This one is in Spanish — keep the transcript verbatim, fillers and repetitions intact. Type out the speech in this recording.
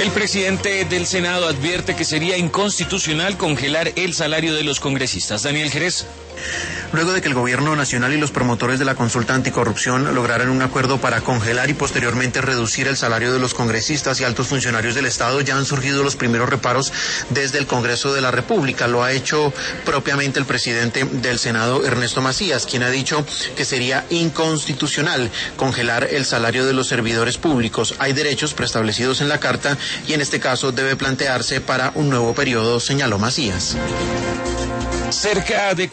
El presidente del Senado advierte que sería inconstitucional congelar el salario de los congresistas. Daniel Jerez. Luego de que el gobierno nacional y los promotores de la consulta anticorrupción lograran un acuerdo para congelar y posteriormente reducir el salario de los congresistas y altos funcionarios del Estado, ya han surgido los primeros reparos desde el Congreso de la República. Lo ha hecho propiamente el presidente del Senado, Ernesto Macías, quien ha dicho que sería inconstitucional congelar el salario de los servidores públicos. Hay derechos preestablecidos en la Carta y en este caso debe plantearse para un nuevo periodo, señaló Macías. Cerca de